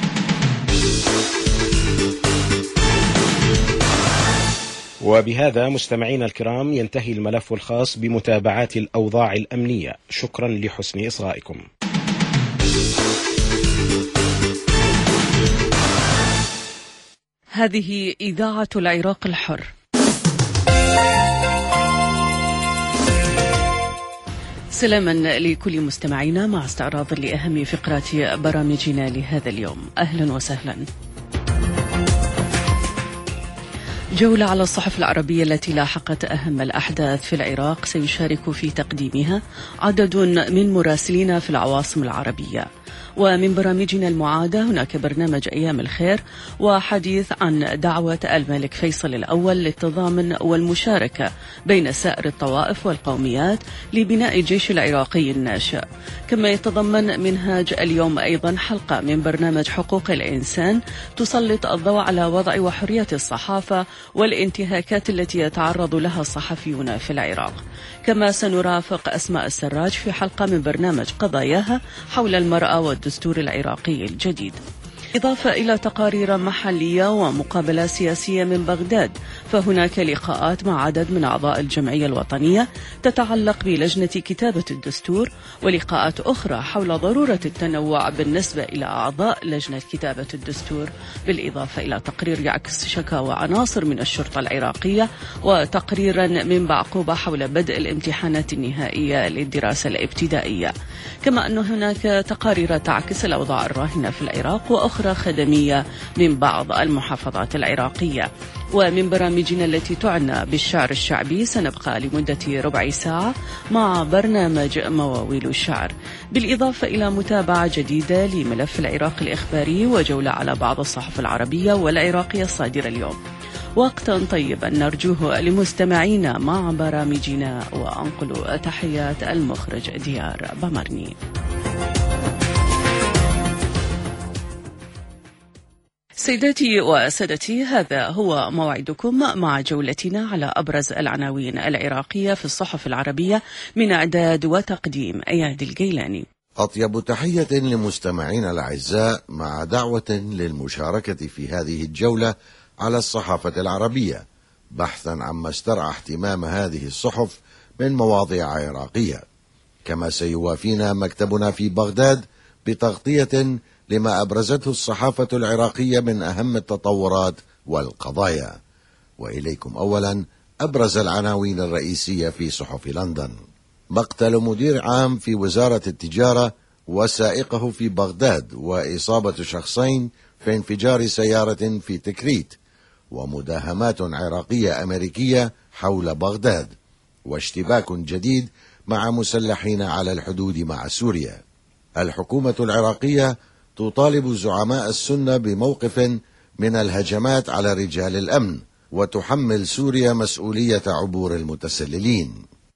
وبهذا مستمعينا الكرام ينتهي الملف الخاص بمتابعات الأوضاع الأمنية. شكرا لحسن إصغائكم. هذه إذاعة العراق الحر. سلاما لكل مستمعينا مع استعراض لأهم فقرات برامجنا لهذا اليوم. أهلا وسهلا. جولة على الصحف العربية التي لاحقت أهم الأحداث في العراق سيشارك في تقديمها عدد من مراسلين في العواصم العربية. ومن برامجنا المعادة هناك برنامج أيام الخير وحديث عن دعوة الملك فيصل الأول للتضامن والمشاركة بين سائر الطوائف والقوميات لبناء الجيش العراقي الناشئ. كما يتضمن منهاج اليوم أيضا حلقة من برنامج حقوق الإنسان تسلط الضوء على وضع وحرية الصحافة والانتهاكات التي يتعرض لها الصحفيون في العراق. كما سنرافق أسماء السراج في حلقة من برنامج قضاياها حول المرأة والدستور العراقي الجديد، إضافة إلى تقارير محلية ومقابلة سياسية من بغداد. فهناك لقاءات مع عدد من أعضاء الجمعية الوطنية تتعلق بلجنة كتابة الدستور، ولقاءات أخرى حول ضرورة التنوع بالنسبة إلى أعضاء لجنة كتابة الدستور، بالإضافة إلى تقرير يعكس شكاوى عناصر من الشرطة العراقية وتقريرا من بعقوبة حول بدء الامتحانات النهائية للدراسة الابتدائية. كما أن هناك تقارير تعكس الأوضاع الراهنة في العراق وأخرى خدمية من بعض المحافظات العراقية. ومن برامجنا التي تعنى بالشعر الشعبي سنبقى لمدة ربع ساعة مع برنامج مواويل الشعر، بالإضافة إلى متابعة جديدة لملف العراق الإخباري وجولة على بعض الصحف العربية والعراقية الصادرة اليوم. وقتا طيبا نرجوه لمستمعينا مع برامجنا، وأنقل تحيات المخرج ديار بمرني. سيداتي وسادتي، هذا هو موعدكم مع جولتنا على أبرز العناوين العراقية في الصحف العربية، من إعداد وتقديم أياد الجيلاني. أطيب تحية لمستمعينا الأعزاء مع دعوة للمشاركة في هذه الجولة على الصحافة العربية بحثا عما استرعى اهتمام هذه الصحف من مواضيع عراقية. كما سيوافينا مكتبنا في بغداد بتغطية لما أبرزته الصحافة العراقية من أهم التطورات والقضايا. وإليكم أولا أبرز العناوين الرئيسية في صحف لندن. مقتل مدير عام في وزارة التجارة وسائقه في بغداد، وإصابة شخصين في انفجار سيارة في تكريت، ومداهمات عراقية أمريكية حول بغداد، واشتباك جديد مع مسلحين على الحدود مع سوريا. الحكومة العراقية تطالب زعماء السنة بموقف من الهجمات على رجال الأمن، وتحمل سوريا مسؤولية عبور المتسللين.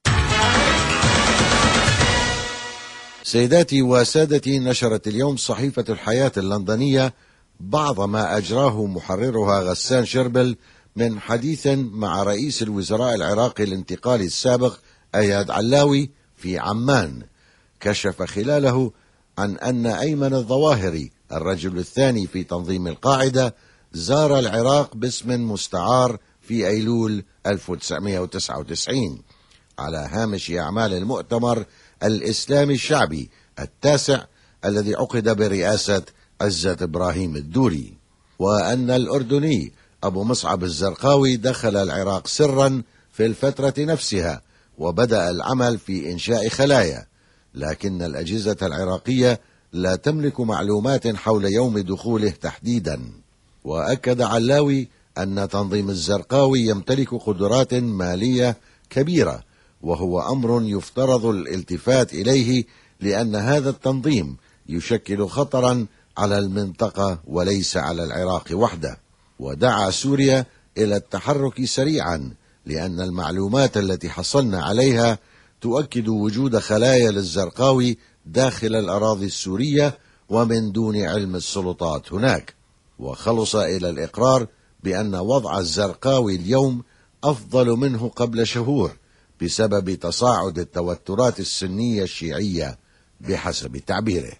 سيداتي وسادتي، نشرت اليوم صحيفة الحياة اللندنية بعض ما أجراه محررها غسان شربل من حديث مع رئيس الوزراء العراقي الانتقالي السابق أياد علاوي في عمان، كشف خلاله عن أن أيمن الظواهري الرجل الثاني في تنظيم القاعدة زار العراق باسم مستعار في أيلول ألف وتسعمائة وتسعة وتسعين على هامش أعمال المؤتمر الإسلامي الشعبي التاسع الذي عقد برئاسة عزة إبراهيم الدوري، وأن الأردني أبو مصعب الزرقاوي دخل العراق سرا في الفترة نفسها وبدأ العمل في إنشاء خلايا، لكن الأجهزة العراقية لا تملك معلومات حول يوم دخوله تحديدا. وأكد علاوي أن تنظيم الزرقاوي يمتلك قدرات مالية كبيرة، وهو أمر يفترض الالتفات إليه لأن هذا التنظيم يشكل خطرا على المنطقة وليس على العراق وحده. ودعا سوريا إلى التحرك سريعا لأن المعلومات التي حصلنا عليها تؤكد وجود خلايا للزرقاوي داخل الأراضي السورية ومن دون علم السلطات هناك. وخلص إلى الإقرار بأن وضع الزرقاوي اليوم أفضل منه قبل شهور بسبب تصاعد التوترات السنية الشيعية بحسب تعبيره.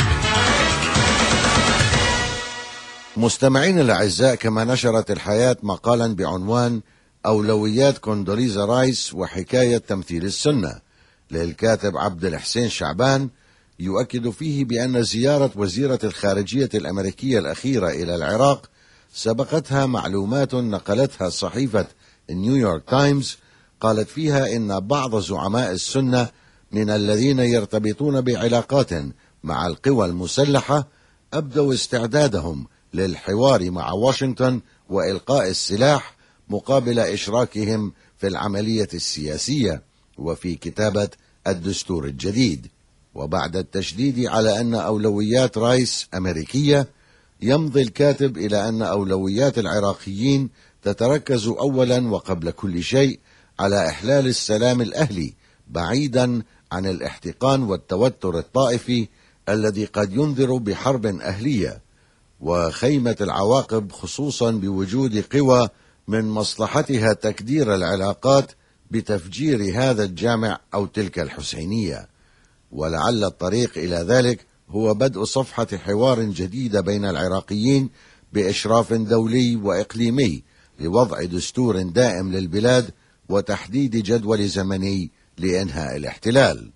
مستمعين الأعزاء، كما نشرت الحياة مقالا بعنوان أولويات كوندوليزا رايس وحكاية تمثيل السنة للكاتب عبد الحسين شعبان، يؤكد فيه بأن زيارة وزيرة الخارجية الأمريكية الأخيرة إلى العراق سبقتها معلومات نقلتها صحيفة نيويورك تايمز، قالت فيها إن بعض زعماء السنة من الذين يرتبطون بعلاقات مع القوى المسلحة أبدوا استعدادهم للحوار مع واشنطن وإلقاء السلاح مقابل إشراكهم في العملية السياسية وفي كتابة الدستور الجديد. وبعد التشديد على أن أولويات رايس أمريكية، يمضي الكاتب إلى أن أولويات العراقيين تتركز أولا وقبل كل شيء على إحلال السلام الأهلي بعيدا عن الاحتقان والتوتر الطائفي الذي قد ينذر بحرب أهلية، وخيمة العواقب خصوصا بوجود قوى من مصلحتها تكدير العلاقات بتفجير هذا الجامع أو تلك الحسينية. ولعل الطريق إلى ذلك هو بدء صفحة حوار جديدة بين العراقيين بإشراف دولي وإقليمي لوضع دستور دائم للبلاد وتحديد جدول زمني لإنهاء الاحتلال.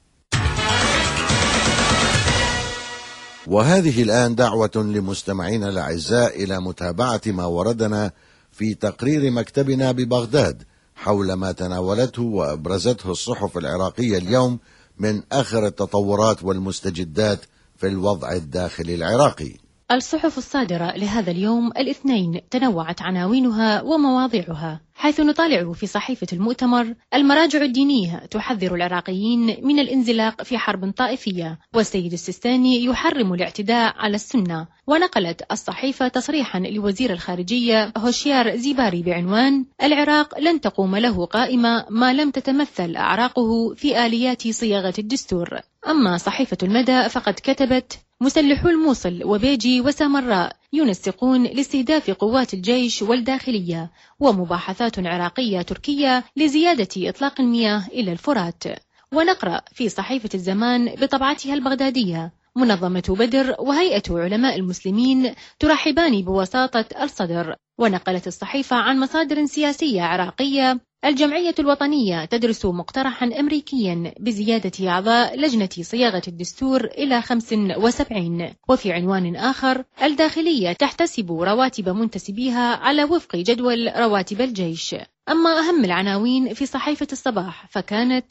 وهذه الآن دعوة لمستمعينا الأعزاء إلى متابعة ما وردنا في تقرير مكتبنا ببغداد حول ما تناولته وأبرزته الصحف العراقية اليوم من آخر التطورات والمستجدات في الوضع الداخلي العراقي. الصحف الصادرة لهذا اليوم الاثنين تنوعت عناوينها ومواضيعها، حيث نطالع في صحيفة المؤتمر: المراجع الدينية تحذر العراقيين من الانزلاق في حرب طائفية، والسيد السيستاني يحرم الاعتداء على السنة. ونقلت الصحيفة تصريحا لوزير الخارجية هوشيار زيباري بعنوان: العراق لن تقوم له قائمة ما لم تتمثل أعراقه في آليات صياغة الدستور. أما صحيفة المدى فقد كتبت: مسلحو الموصل وبيجي وسامراء ينسقون لاستهداف قوات الجيش والداخلية، ومباحثات عراقية تركية لزيادة إطلاق المياه إلى الفرات. ونقرأ في صحيفة الزمان بطبعتها البغدادية: منظمة بدر وهيئة علماء المسلمين ترحبان بوساطة الصدر. ونقلت الصحيفة عن مصادر سياسية عراقية: الجمعية الوطنية تدرس مقترحا أمريكيا بزيادة أعضاء لجنة صياغة الدستور إلى خمس وسبعين. وفي عنوان آخر: الداخلية تحتسب رواتب منتسبيها على وفق جدول رواتب الجيش. أما أهم العناوين في صحيفة الصباح فكانت: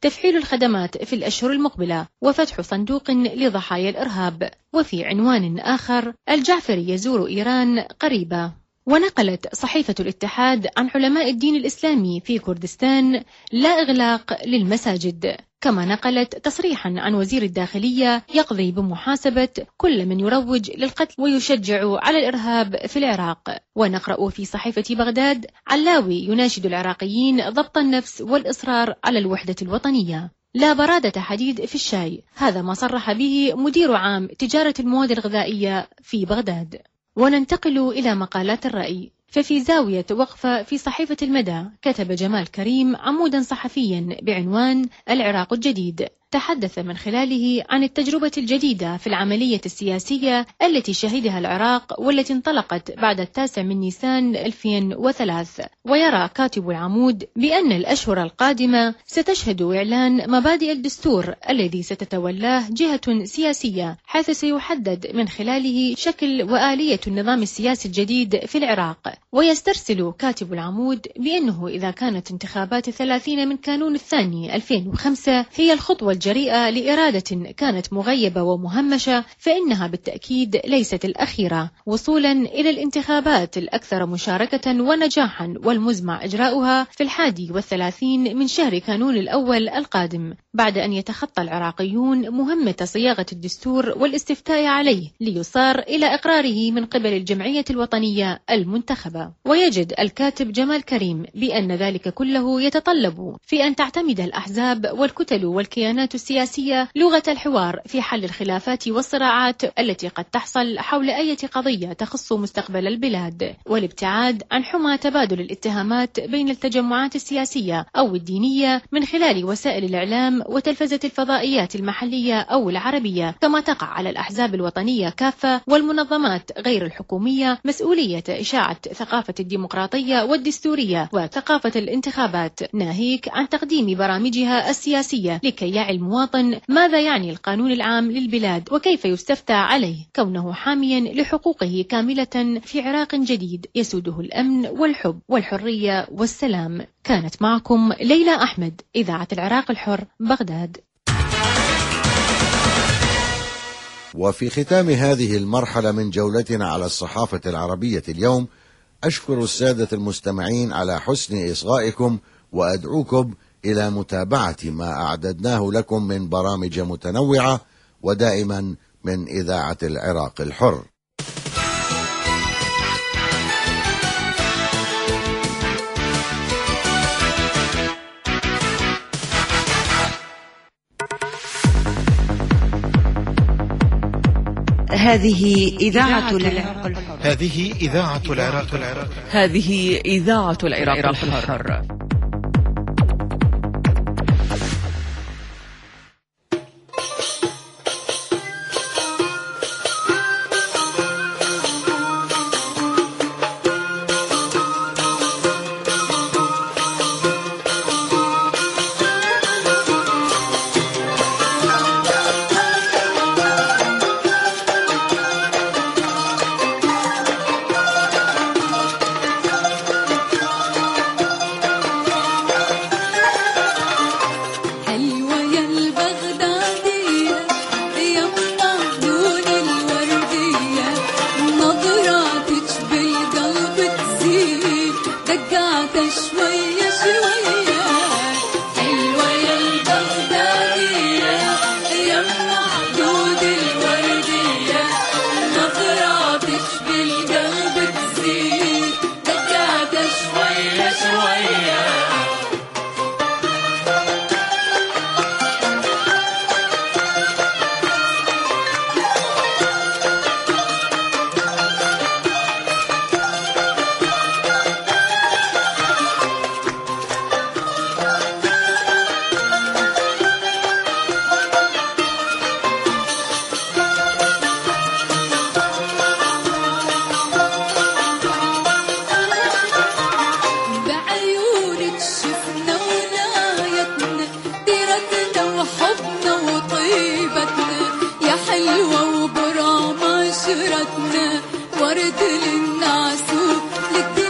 تفعيل الخدمات في الأشهر المقبلة وفتح صندوق لضحايا الإرهاب. وفي عنوان آخر الجعفري يزور إيران قريبا. ونقلت صحيفة الاتحاد عن علماء الدين الإسلامي في كردستان لا إغلاق للمساجد، كما نقلت تصريحا عن وزير الداخلية يقضي بمحاسبة كل من يروج للقتل ويشجع على الإرهاب في العراق. ونقرأ في صحيفة بغداد علاوي يناشد العراقيين ضبط النفس والإصرار على الوحدة الوطنية. لا برادة حديد في الشاي، هذا ما صرح به مدير عام تجارة المواد الغذائية في بغداد. وننتقل إلى مقالات الرأي. ففي زاوية وقفة في صحيفة المدى كتب جمال كريم عمودا صحفيا بعنوان العراق الجديد، تحدث من خلاله عن التجربة الجديدة في العملية السياسية التي شهدها العراق والتي انطلقت بعد التاسع من نيسان ألفين وثلاثة. ويرى كاتب العمود بأن الأشهر القادمة ستشهد إعلان مبادئ الدستور الذي ستتولاه جهة سياسية، حيث سيحدد من خلاله شكل وآلية النظام السياسي الجديد في العراق. ويسترسل كاتب العمود بأنه إذا كانت انتخابات الثلاثين من كانون الثاني ألفين وخمسة هي الخطوة الجريئة لإرادة كانت مغيبة ومهمشة، فإنها بالتأكيد ليست الأخيرة، وصولا إلى الانتخابات الأكثر مشاركة ونجاحا والمزمع إجراؤها في الحادي والثلاثين من شهر كانون الأول القادم، بعد أن يتخطى العراقيون مهمة صياغة الدستور والاستفتاء عليه ليصار إلى إقراره من قبل الجمعية الوطنية المنتخبة. ويجد الكاتب جمال كريم بأن ذلك كله يتطلب في أن تعتمد الأحزاب والكتل والكيانات السياسية لغة الحوار في حل الخلافات والصراعات التي قد تحصل حول أي قضية تخص مستقبل البلاد، والابتعاد عن حمى تبادل الاتهامات بين التجمعات السياسية أو الدينية من خلال وسائل الإعلام وتلفزة الفضائيات المحلية أو العربية، كما تقع على الأحزاب الوطنية كافة والمنظمات غير الحكومية مسؤولية إشاعة ثقافة الديمقراطية والدستورية وثقافة الانتخابات، ناهيك عن تقديم برامجها السياسية لكي يعي المواطن ماذا يعني القانون العام للبلاد وكيف يستفتى عليه، كونه حاميا لحقوقه كاملة في عراق جديد يسوده الأمن والحب والحرية والسلام. كانت معكم ليلى أحمد، إذاعة العراق الحر، بغداد. وفي ختام هذه المرحلة من جولتنا على الصحافة العربية اليوم، أشكر السادة المستمعين على حسن إصغائكم وأدعوكم إلى متابعة ما أعددناه لكم من برامج متنوعة ودائما من إذاعة العراق الحر. هذه إذاعة العراق الحر. هذه إذاعة العراق الحر. هذه إذاعة العراق الحر.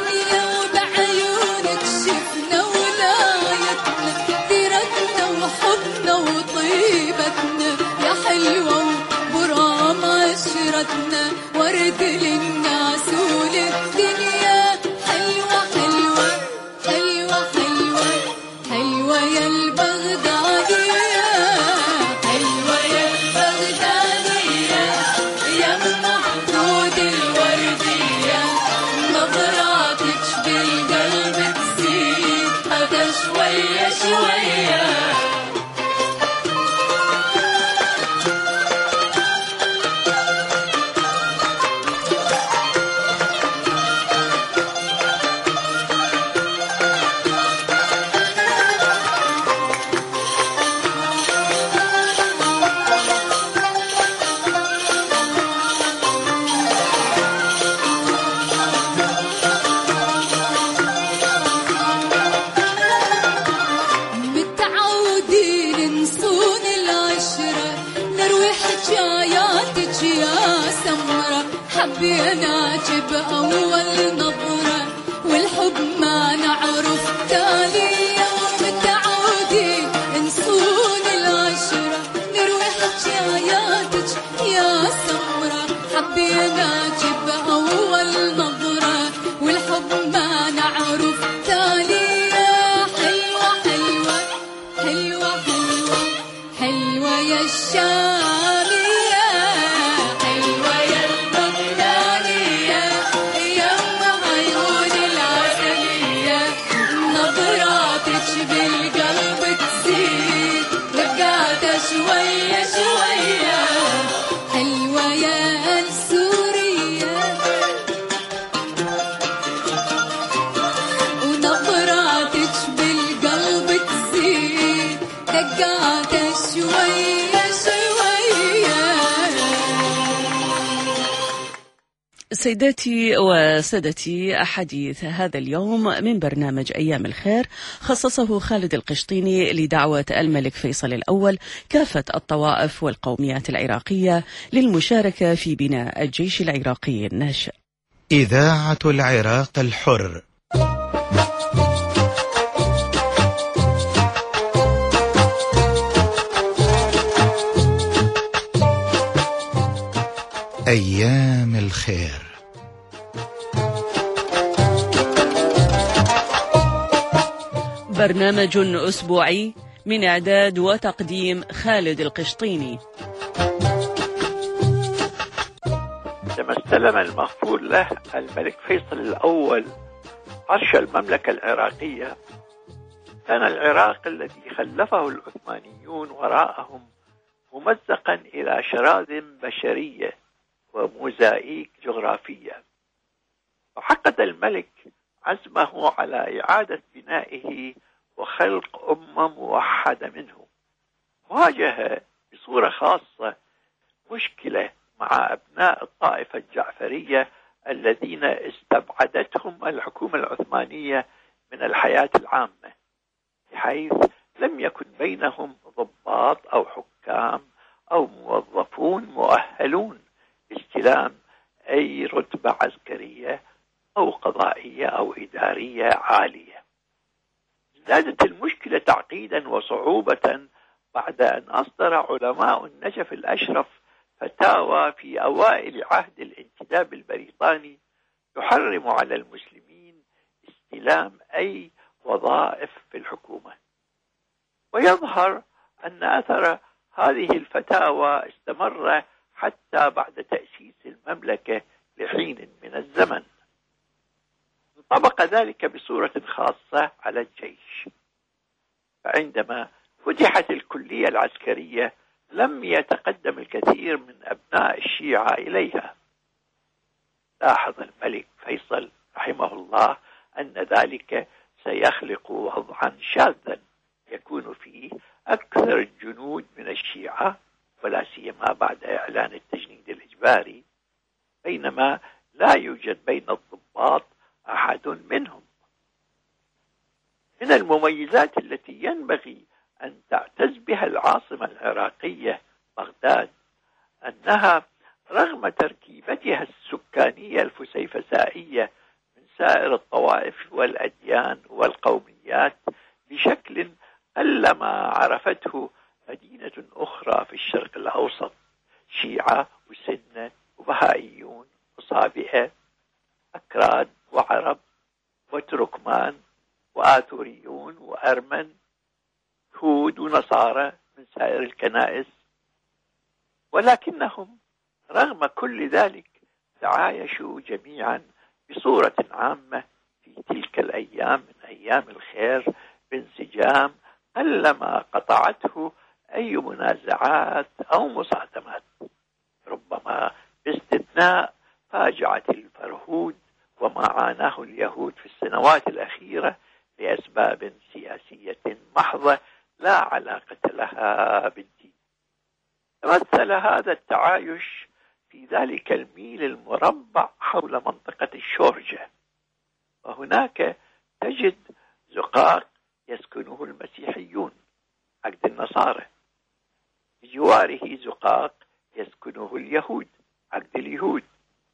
وحب الورد للناس وللدنيا. حلوة حلوة حلوة حلوة حلوة يا البغدادية، حلوة يا البغدادية يا محمود الوردية. نظراتك بالقلب تزيد هذا شوية شوية. حبينا بأول نظرة والحب ما نعرف تالية. متعودين نصون العشرة نروي حكاياتك يا سمرة. حبينا بأول نظرة والحب ما نعرف تالية. حلوة حلوة حلوة حلوة حلوة يا الشامية، بالقلب تزيد لقاته شوية شوية. حلوة يا السورية ونظراتك بالقلب تزيد لقاته شوية شوية. سيداتي وسادتي، حديث هذا اليوم من برنامج أيام الخير خصصه خالد القشطيني لدعوة الملك فيصل الأول كافة الطوائف والقوميات العراقية للمشاركة في بناء الجيش العراقي الناشئ. إذاعة العراق الحر. أيام الخير. برنامج أسبوعي من إعداد وتقديم خالد القشطيني. لما استلم المغفور له الملك فيصل الأول عرش المملكة العراقية، كان العراق الذي خلفه العثمانيون وراءهم ممزقا إلى شراذم بشرية وموزايك جغرافية. وعقد الملك عزمه على إعادة بنائه وخلق أمة موحدة منه. واجه بصورة خاصة مشكلة مع أبناء الطائفة الجعفرية الذين استبعدتهم الحكومة العثمانية من الحياة العامة، بحيث لم يكن بينهم ضباط أو حكام أو موظفون مؤهلون لاستلام أي رتبة عسكرية أو قضائية أو إدارية عالية. زادت المشكلة تعقيدا وصعوبة بعد أن أصدر علماء النجف الأشرف فتاوى في أوائل عهد الانتداب البريطاني يحرم على المسلمين استلام أي وظائف في الحكومة. ويظهر أن أثر هذه الفتاوى استمر حتى بعد تأسيس المملكة لحين من الزمن. انطبق ذلك بصورة خاصة على الجيش، فعندما فتحت الكلية العسكرية لم يتقدم الكثير من أبناء الشيعة إليها. لاحظ الملك فيصل رحمه الله أن ذلك سيخلق وضعا شاذا يكون فيه أكثر الجنود من الشيعة، ولا سيما بعد إعلان التجنيد الإجباري، بينما لا يوجد بين الضباط أحد منهم. من المميزات التي ينبغي أن تعتز بها العاصمة العراقية بغداد أنها رغم تركيبتها السكانية الفسيفسائية من سائر الطوائف والأديان والقوميات بشكل قلما عرفته مدينة أخرى في الشرق الأوسط، شيعة وسنة وبهائيون أكراد وعرب وتركمان وآثوريون وأرمن، يهود ونصارى من سائر الكنائس، ولكنهم رغم كل ذلك تعايشوا جميعا بصورة عامة في تلك الأيام من أيام الخير بانسجام قلما قطعته أي منازعات أو مصادمات، ربما باستثناء فاجعة الفرهود وما عاناه اليهود في السنوات الأخيرة لأسباب سياسية محضة لا علاقة لها بالدين. تمثل هذا التعايش في ذلك الميل المربع حول منطقة الشورجة، وهناك تجد زقاق يسكنه المسيحيون عقد النصارى، بجواره زقاق يسكنه اليهود عقد اليهود،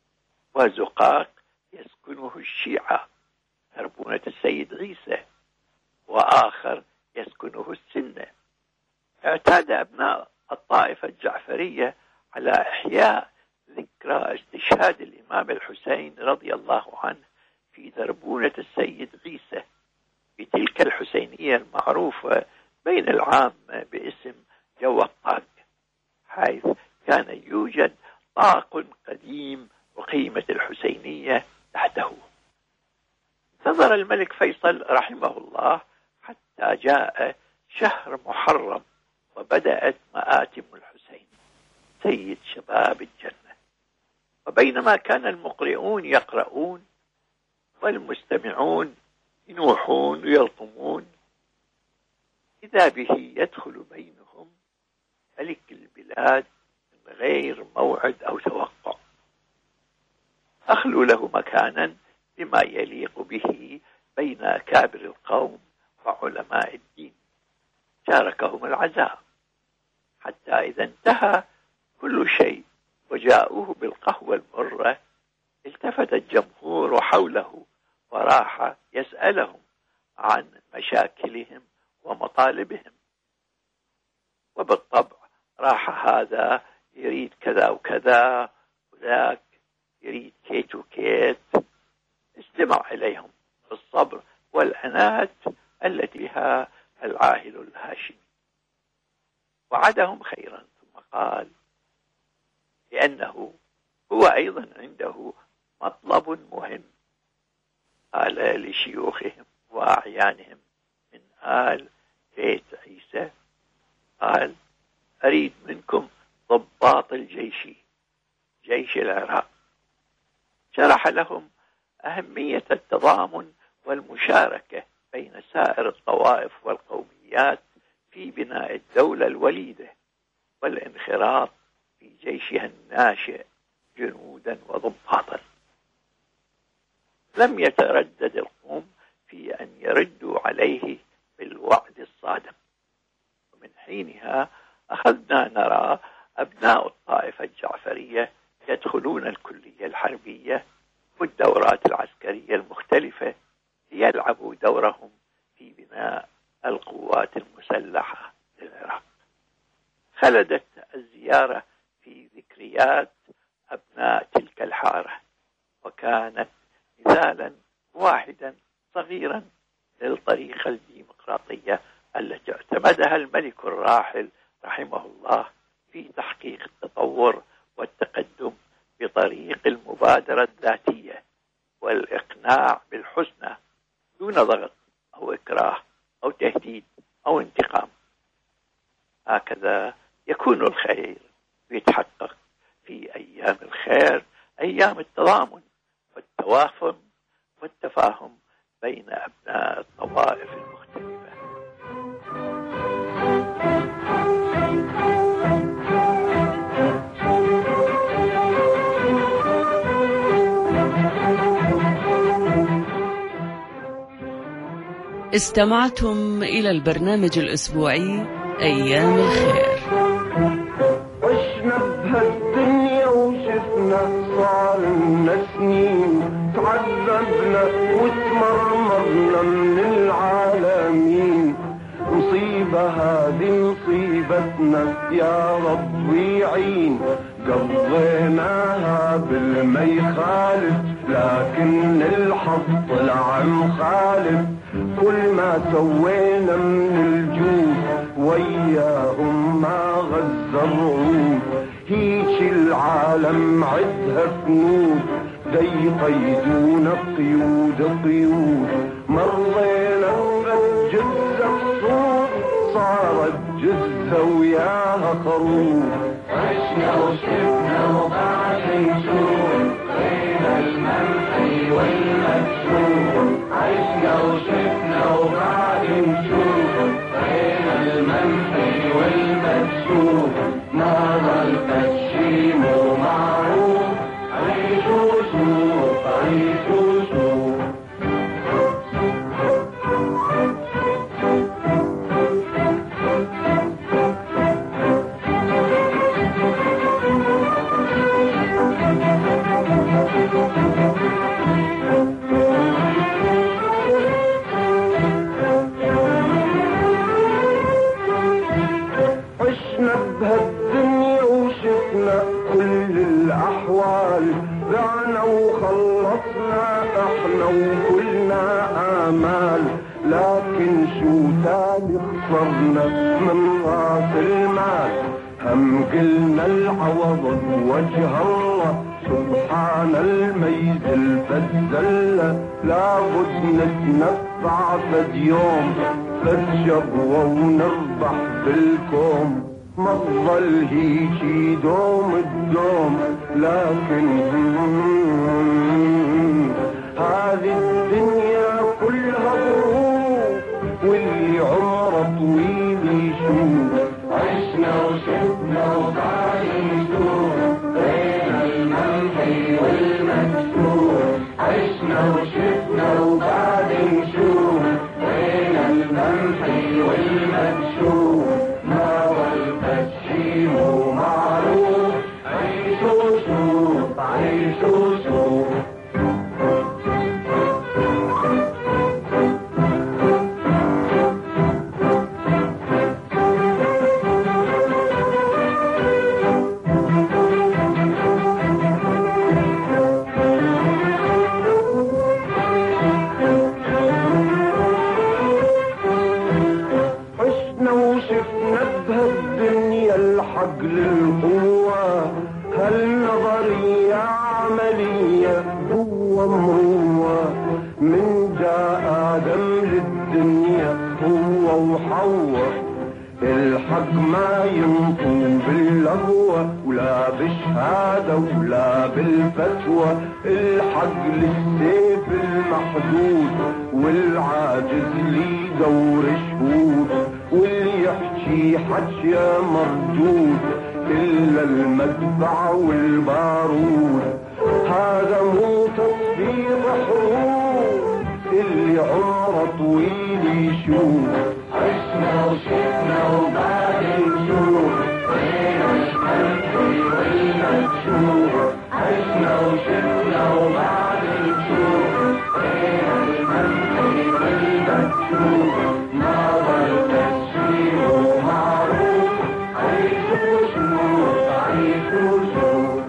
وزقاق يسكنه الشيعة تربونة السيد عيسى، وآخر يسكنه السنة. اعتاد أبناء الطائفة الجعفرية على إحياء ذكرى استشهاد الإمام الحسين رضي الله عنه في دربونة السيد عيسى بتلك الحسينية المعروفة بين العام باسم جو الطاق، حيث كان يوجد طاق قديم وقيمة الحسينية تحته. انتظر الملك فيصل رحمه الله حتى جاء شهر محرم وبدأت مآتم الحسين سيد شباب الجنة، وبينما كان المقرئون يقرؤون والمستمعون ينوحون ويلطمون، إذا به يدخل بينهم ملك البلاد من غير موعد أو توقع، أخلوا له مكانا بما يليق به بين أكابر القوم وعلماء الدين، شاركهم العزاء حتى إذا انتهى كل شيء وجاءوه بالقهوة المرة التفت الجمهور حوله وراح يسألهم عن مشاكلهم ومطالبهم، وبالطبع راح هذا يريد كذا وكذا وذاك يريد كيت وكيت، استمع إليهم بالصبر والعنات التي بها العاهل الهاشمي، وعدهم خيرا ثم قال لأنه هو أيضا عنده مطلب مهم، قال لشيوخهم وأعيانهم من آل بيت عيسى، قال أريد منكم ضباط الجيش جيش العراق. شرح لهم أهمية التضامن والمشاركة بين سائر الطوائف والقوميات في بناء الدولة الوليدة والانخراط في جيشها الناشئ جنودا وضباطا. لم يتردد القوم في أن يردوا عليه بالوعد الصادق، ومن حينها أخذنا نرى أبناء الطائفة الجعفرية يدخلون الكلية الحربية والدورات العسكرية المختلفة ليلعبوا دورهم في بناء القوات المسلحة للعراق. خلدت الزيارة في ذكريات أبناء تلك الحارة، وكانت مثالا واحدا صغيرا للطريقة الديمقراطية التي اعتمدها الملك الراحل رحمه الله في تحقيق التطور والتقدم بطريق المبادرة الذاتية والإقناع بالحسنى دون ضغط أو إكراه أو تهديد أو انتقام. هكذا يكون الخير يتحقق في أيام الخير، أيام التضامن والتوافق والتفاهم بين أبناء الطوائف المختلفة. استمعتم إلى البرنامج الأسبوعي أيام الخير. عشنا بهالدنيا وشفنا صار لنا سنين، تعذبنا وتمرمرنا من العالمين، نصيب مصيبة هذه مصيبتنا يا رب يعين. قضيناها بالمي خالف لكن الحظ طلع مخالف. كل ما سوينا من الجود وياهم ما غزة الرعود. هيك العالم عدها فنود ديقيدونا قيود قيود. مرضينا نفد جزة صوت صارت جزة وياها خروج. عشنا وشفنا وبعد نشوف بين الممحي والمكشوف. عشنا وشفنا وبعد نشوف بين الممحي والمكشوف. ما ظل تشيم ومعروف عيشوا شوف عيشوا شوف. عشنا بهالدنيا وشفنا كل الأحوال. بعنا وخلصنا احنا وكلنا آمال. لكن شو تاني خسرنا من راس المال. هم قلنا العوض وجه الله سبحان الميز الفزلة. لابد نتنفع فد يوم فد شبوة ونربح بالكوم. ما تظل هيجي دوم الدوم لكن هذه الدنيا كلها ظروف واللي عمره طويل يشوف. عشنا وشفنا وبعد نشوف بين الممحي والمكشوف. عشنا وشفنا وبعد نشوف بين الممحي والمكشوف. ما ظل تشيم ومعروف عيشوا شوف عيشوا شوف. الحق للقوة هالنظرية عملية هو مروة. من جاء آدم للدنيا هو وحواء. الحق ما ينطو باللهوة ولا بشهادة ولا بالفتوى. الحق للسيف المحدود والعاجز لي دور شهود. واللي يحكي حكي مردود إلا المدفع والبارود. هذا مو تصفيق حروب اللي عمره طويل يشوف. عشنا وشفنا وبعد نشوف بين الممحي والمكشوف. عشنا وشفنا وبعد نشوف بين الممحي والمكشوف. ما ظل تشيم ومعروف عيشوا شوف عيشوا شوف.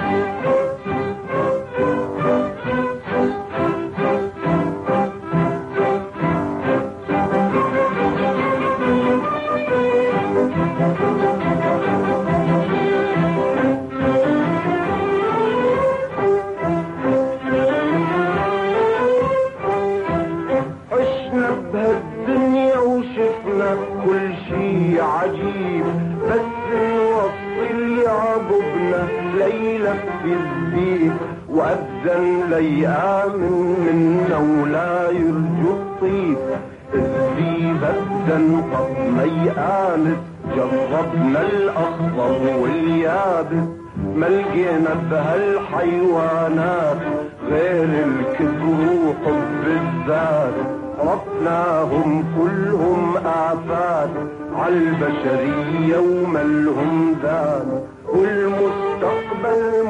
كل شي عجيب بس نوصل يعقبنا ليلة في الزيت. وأذن ليآمن منا ولا يرجو الطيب. الزيب أذن قد ما يآنس جربنا الأخضر واليابس. ما لقينا بهالحيوانات غير الكبر وحب الذات. ربناهم كلهم آفات عالبشرية وملهم ذات. والمستقبل